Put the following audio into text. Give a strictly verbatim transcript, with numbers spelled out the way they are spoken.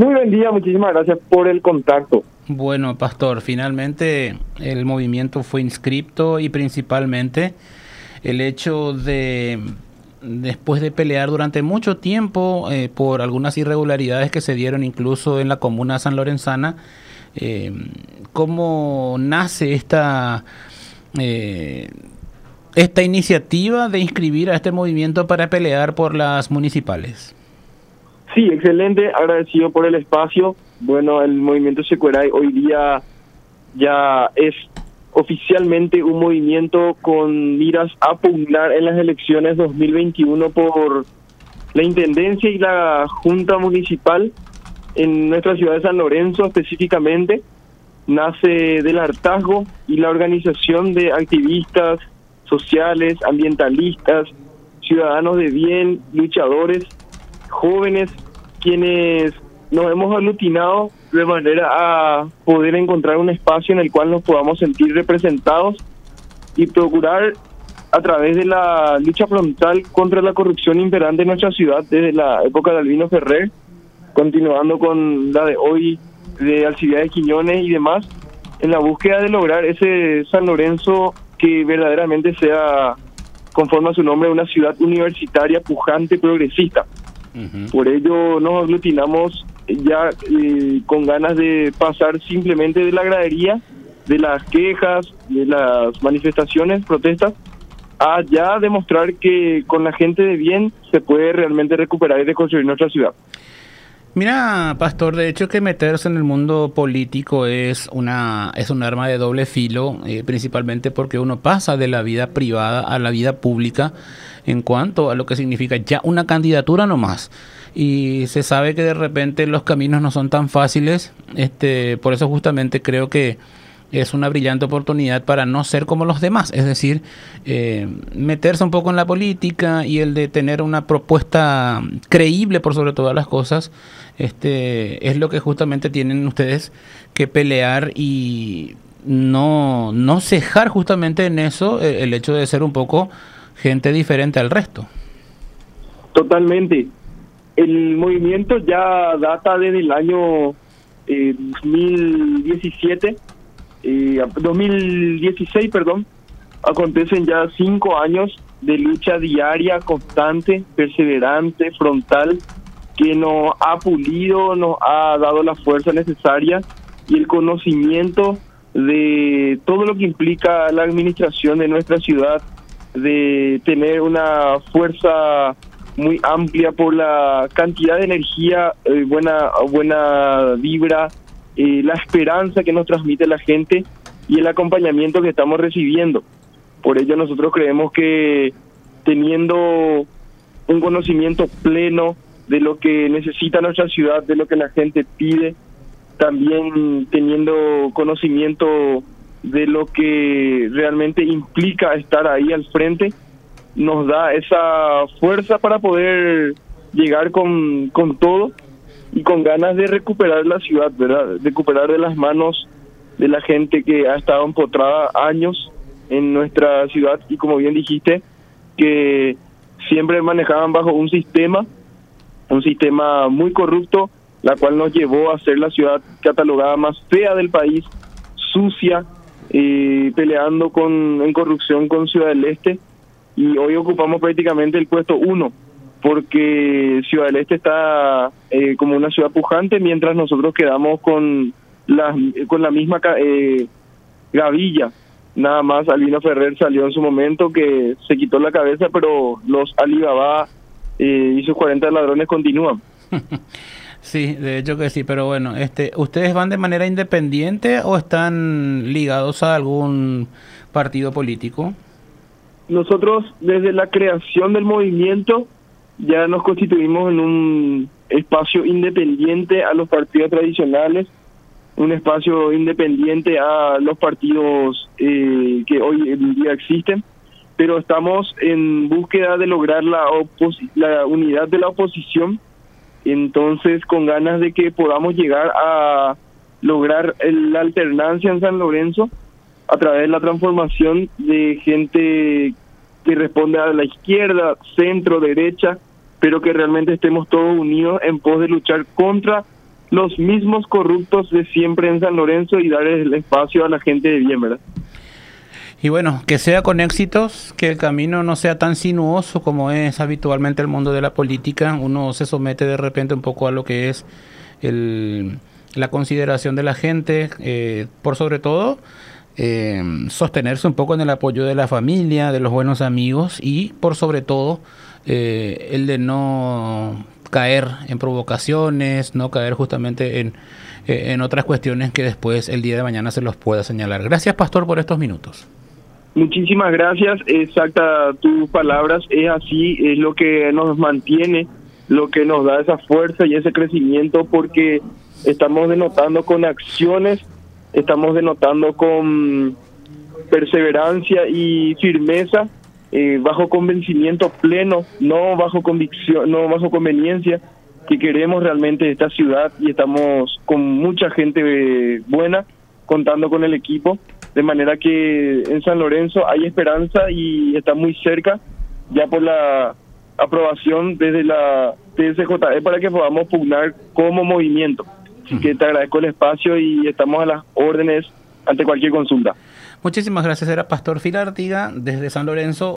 Muy buen día, muchísimas gracias por el contacto. Bueno, Pastor, finalmente el movimiento fue inscripto y principalmente el hecho de, después de pelear durante mucho tiempo eh, por algunas irregularidades que se dieron incluso en la comuna sanlorenzana, eh, ¿cómo nace esta, eh, esta iniciativa de inscribir a este movimiento para pelear por las municipales? Sí, excelente, agradecido por el espacio. Bueno, el movimiento Secueray hoy día ya es oficialmente un movimiento con miras a pugnar en las elecciones dos mil veintiuno por la Intendencia y la Junta Municipal en nuestra ciudad de San Lorenzo específicamente. Nace del hartazgo y la organización de activistas sociales, ambientalistas, ciudadanos de bien, luchadores, jóvenes, quienes nos hemos aglutinado de manera a poder encontrar un espacio en el cual nos podamos sentir representados y procurar, a través de la lucha frontal contra la corrupción imperante en nuestra ciudad desde la época de Albino Ferrer, continuando con la de hoy de Alcibiades Quiñones y demás, en la búsqueda de lograr ese San Lorenzo que verdaderamente sea, conforme a su nombre, una ciudad universitaria, pujante, progresista. Uh-huh. Por ello nos aglutinamos ya eh, con ganas de pasar simplemente de la gradería, de las quejas, de las manifestaciones, protestas, a ya demostrar que con la gente de bien se puede realmente recuperar y reconstruir nuestra ciudad. Mira, Pastor, de hecho que meterse en el mundo político es una es un arma de doble filo, eh, principalmente porque uno pasa de la vida privada a la vida pública en cuanto a lo que significa ya una candidatura nomás. Y se sabe que de repente los caminos no son tan fáciles, este, por eso justamente creo que es una brillante oportunidad para no ser como los demás, es decir, eh, meterse un poco en la política y el de tener una propuesta creíble por sobre todas las cosas, este, es lo que justamente tienen ustedes que pelear y no, no cejar justamente en eso el, el hecho de ser un poco gente diferente al resto. Totalmente. El movimiento ya data desde el año eh, dos mil diecisiete. Eh, dos mil dieciséis, perdón, acontecen ya cinco años de lucha diaria, constante, perseverante, frontal, que nos ha pulido, nos ha dado la fuerza necesaria y el conocimiento de todo lo que implica la administración de nuestra ciudad, de tener una fuerza muy amplia por la cantidad de energía, eh, buena, buena vibra, Eh, la esperanza que nos transmite la gente y el acompañamiento que estamos recibiendo. Por ello nosotros creemos que teniendo un conocimiento pleno de lo que necesita nuestra ciudad, de lo que la gente pide, también teniendo conocimiento de lo que realmente implica estar ahí al frente, nos da esa fuerza para poder llegar con, con todo y con ganas de recuperar la ciudad, ¿verdad? Recuperar de las manos de la gente que ha estado empotrada años en nuestra ciudad y, como bien dijiste, que siempre manejaban bajo un sistema, un sistema muy corrupto, la cual nos llevó a ser la ciudad catalogada más fea del país, sucia, eh, peleando con en corrupción con Ciudad del Este, y hoy ocupamos prácticamente el puesto uno, porque Ciudad del Este está eh, como una ciudad pujante, mientras nosotros quedamos con la, con la misma eh, gavilla. Nada más Albino Ferrer salió en su momento que se quitó la cabeza, pero los Alibaba eh, y sus cuarenta ladrones continúan. Sí, de hecho que sí, pero bueno, este, ¿ustedes van de manera independiente o están ligados a algún partido político? Nosotros, desde la creación del movimiento, ya nos constituimos en un espacio independiente a los partidos tradicionales, un espacio independiente a los partidos eh, que hoy en día existen, pero estamos en búsqueda de lograr la, opos- la unidad de la oposición, entonces con ganas de que podamos llegar a lograr el- la alternancia en San Lorenzo a través de la transformación de gente que responde a la izquierda, centro, derecha, pero que realmente estemos todos unidos en pos de luchar contra los mismos corruptos de siempre en San Lorenzo y dar el espacio a la gente de bien, ¿verdad? Y bueno, que sea con éxitos, que el camino no sea tan sinuoso como es habitualmente el mundo de la política. Uno se somete de repente un poco a lo que es el, la consideración de la gente, eh, por sobre todo eh, sostenerse un poco en el apoyo de la familia, de los buenos amigos y por sobre todo eh, el de no caer en provocaciones, no caer justamente en, eh, en otras cuestiones que después el día de mañana se los pueda señalar. Gracias, Pastor, por estos minutos. Muchísimas gracias, exacta tus palabras, es así, es lo que nos mantiene, lo que nos da esa fuerza y ese crecimiento, porque estamos denotando con acciones, estamos denotando con perseverancia y firmeza, eh, bajo convencimiento pleno, no bajo convicción, no bajo conveniencia, que queremos realmente esta ciudad y estamos con mucha gente eh, buena, contando con el equipo. De manera que en San Lorenzo hay esperanza y está muy cerca ya por la aprobación desde la T S J E para que podamos pugnar como movimiento. Así que te agradezco el espacio y estamos a las órdenes ante cualquier consulta. Muchísimas gracias. Era Pastor Phil Artiga desde San Lorenzo.